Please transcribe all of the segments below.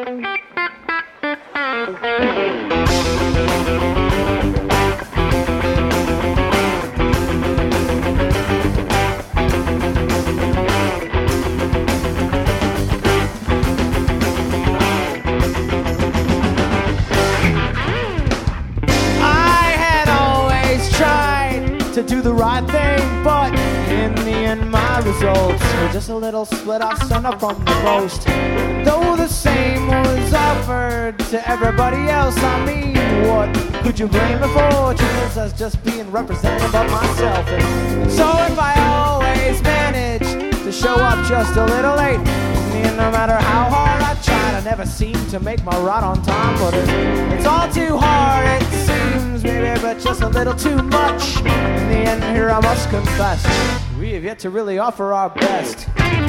To do the right thing, but in the end my results were just a little split off center from the most. Though the same was offered to everybody else, I mean, what could you blame me for? Just as just being representative of myself. And so if I always manage to show up just a little late, and no matter how hard I tried, I never seem to make my ride on time. But it's all too hard, it seems, maybe, but just a little too much. In the end, here I must confess, we have yet to really offer our best.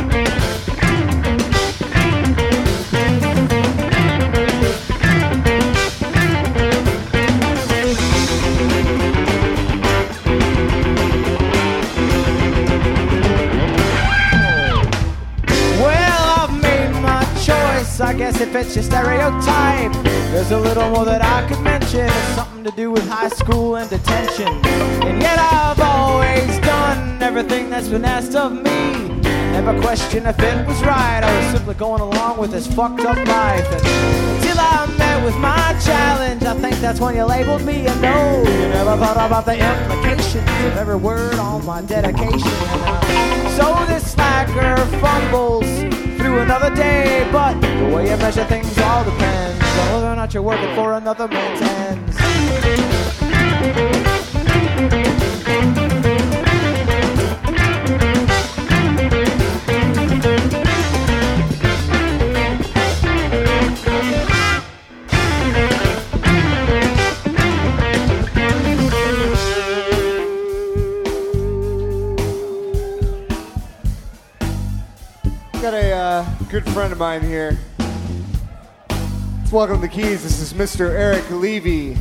I guess it fits your stereotype. There's a little more that I could mention. It's something to do with high school and detention. And yet I've always done everything that's been asked of me. Never questioned if it was right. I was simply going along with this fucked up life. And until I met with my challenge, I think that's when you labeled me a no. You never thought about the implications of every word on my dedication. And so this slacker fumbles through another day, but the way you measure things all depends on whether or not you're working for another man's ends. Got a good friend of mine here. Let's welcome the keys. This is Mr. Eric Levy.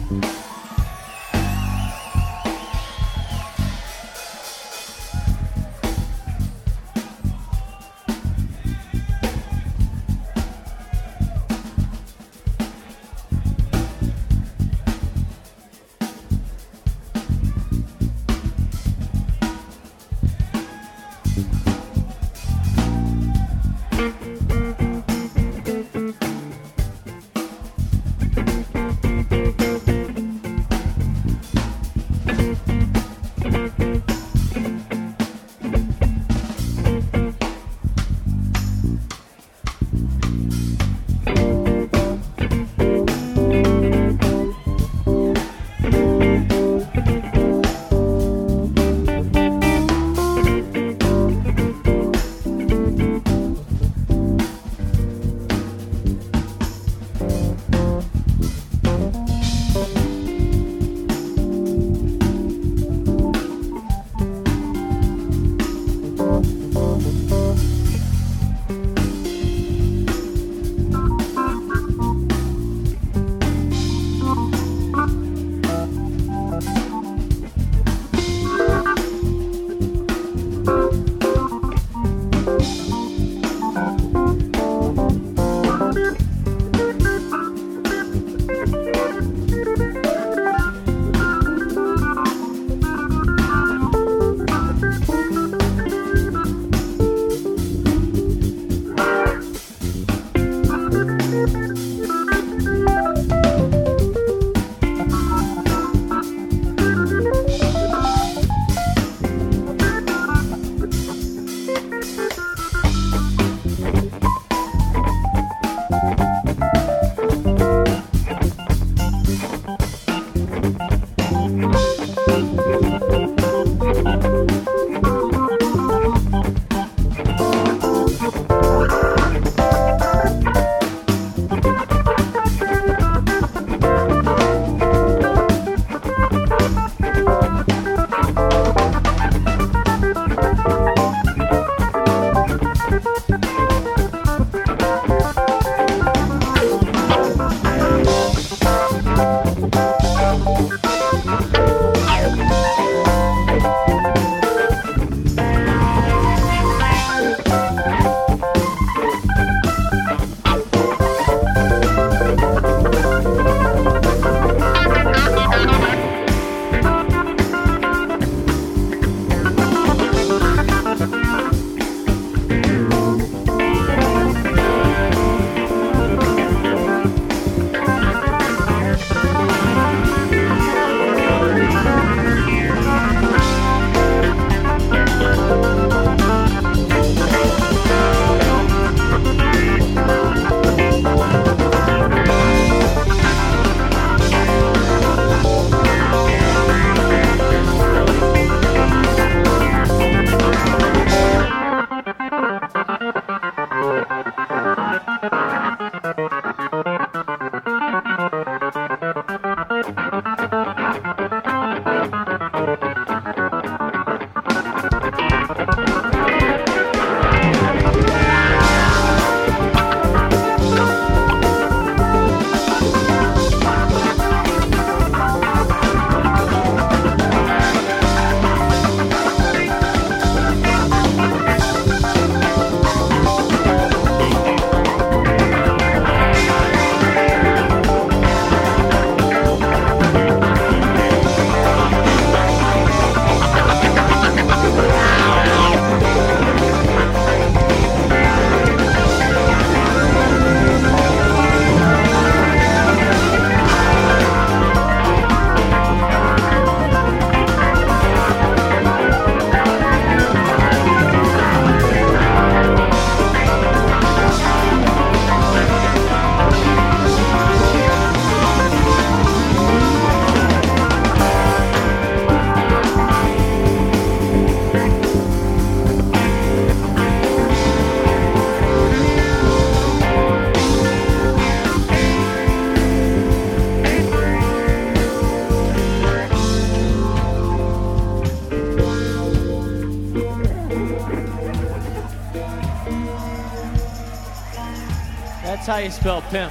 That's how you spell pimp.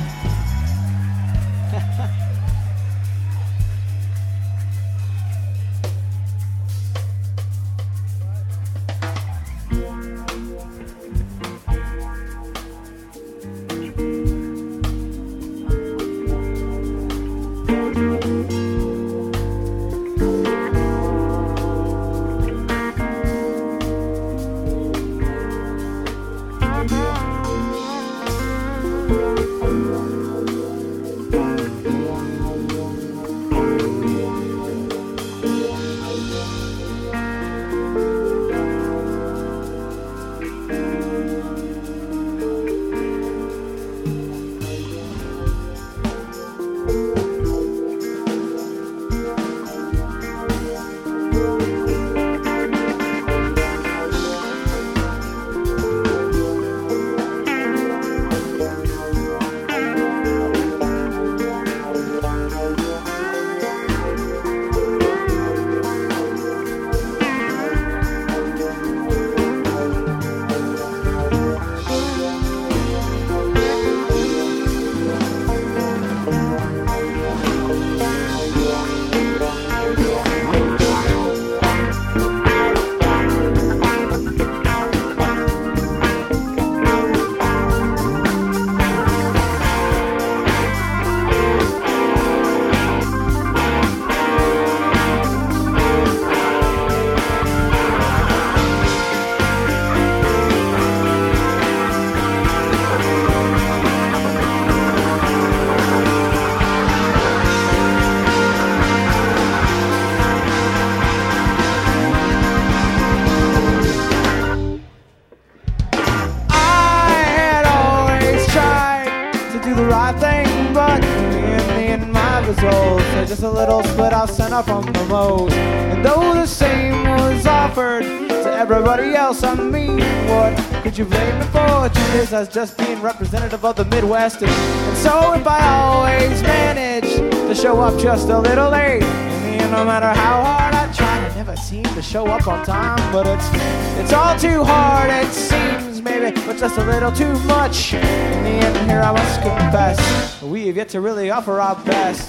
Just a little split off center from the most. And though the same was offered to everybody else, I mean, what could you blame me for? Truth is, as just being representative of the Midwest. And so if I always manage to show up just a little late, I mean, no matter how hard I try, I never seem to show up on time. But it's all too hard, it seems, maybe, but just a little too much. In the end, here I must confess, we have yet to really offer our best.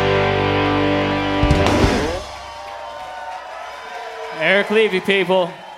Eric Levy, people.